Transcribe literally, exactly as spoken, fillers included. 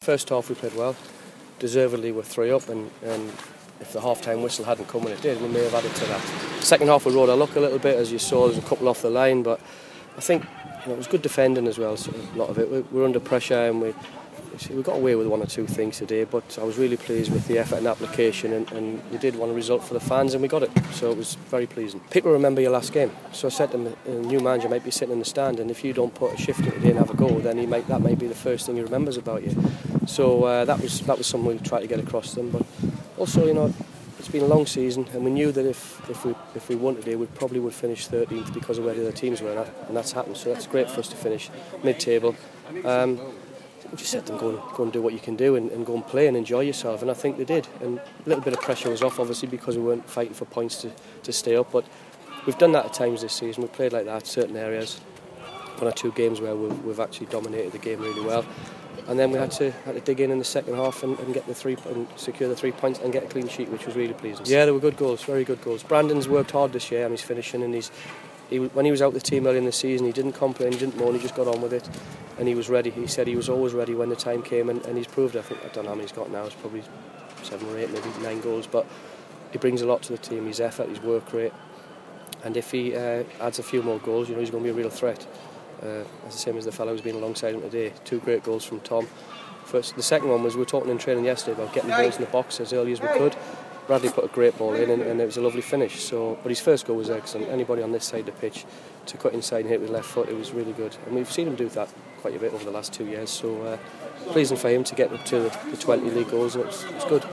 first half we played well. Deservedly we're three up, and, and if the half-time whistle hadn't come when it did, we may have added to that. Second half we rode our luck a little bit, as you saw. There's a couple off the line, but I think you know, it was good defending as well. So a lot of it, we were under pressure, and we we got away with one or two things today. But I was really pleased with the effort and application, and, and we did want a result for the fans, and we got it. So it was very pleasing. People remember your last game, so I said to them, a new manager might be sitting in the stand, and if you don't put a shift in today and have a goal, then he might that might be the first thing he remembers about you. So uh, that was that was something we tried to get across to them. But also, you know, it's been a long season, and we knew that if, if we if we won today, we probably would finish thirteenth because of where the other teams were, and that's happened. So that's great for us to finish mid-table. Um, we just said to them, go and, go and do what you can do, and, and go and play and enjoy yourself, and I think they did. And a little bit of pressure was off, obviously, because we weren't fighting for points to, to stay up. But we've done that at times this season. We've played like that, certain areas. One or two games where we've, we've actually dominated the game really well. And then we had to had to dig in in the second half and, and get the three and secure the three points and get a clean sheet, which was really pleasing. Yeah, they were good goals, very good goals. Brandon's worked hard this year, and he's finishing. And he's he, when he was out the team early in the season, he didn't complain, he didn't moan, he just got on with it, and he was ready. He said he was always ready when the time came, and, and he's proved it. I think I don't know how many he's got now. It's probably seven or eight, maybe nine goals. But he brings a lot to the team. His effort, his work rate, and if he uh, adds a few more goals, you know, he's going to be a real threat. Uh, as the same as the fellow who's been alongside him today. Two great goals from Tom. First, the second one was, we were talking in training yesterday about getting the balls in the box as early as we could. Bradley put a great ball in, and, and it was a lovely finish. So, but his first goal was excellent. Anybody on this side of the pitch to cut inside and hit with left foot, it was really good. And we've seen him do that quite a bit over the last two years. So, uh, pleasing for him to get up to the, the twenty league goals. It's, it's good.